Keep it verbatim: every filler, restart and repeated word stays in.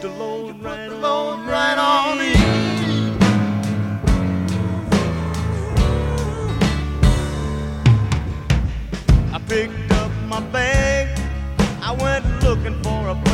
the load you put right the on load me. right on me. I picked up my bag, I went looking for a